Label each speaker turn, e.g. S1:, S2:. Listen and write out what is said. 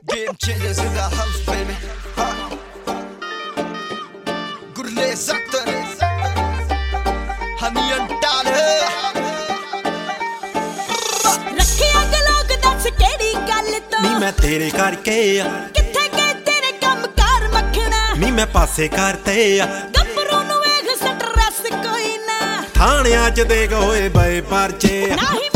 S1: Game changers in the house, baby. Gurle Zaktar, Honey and Tyler.
S2: ਰੱਖਿਆ Glock ਦੱਸ ਕਿਹੜੀ ਗੱਲ ਤੋਂ
S3: ਨੀ ਮੈਂ ਤੇਰੇ ਕਰਕੇ ਆ
S2: ਕਿੱਥੇ ਗਏ ਤੇਰੇ ਕੰਮ ਕਾਰ ਮੱਖਣਾ
S3: ਨੀ ਮੈਂ ਪਾਸੇ ਕਰਤੇ ਆ
S2: ਗੱਭਰੂ ਨੂੰ ਵੇਖ ਸਟਰੈਸ ਕੋਈ ਨਾ
S3: ਥਾਣਿਆਂ 'ਚ ਦੇਖ ਹੋਏ ਬਏ ਪਰਚੇ
S2: ਨਾ ਹੀ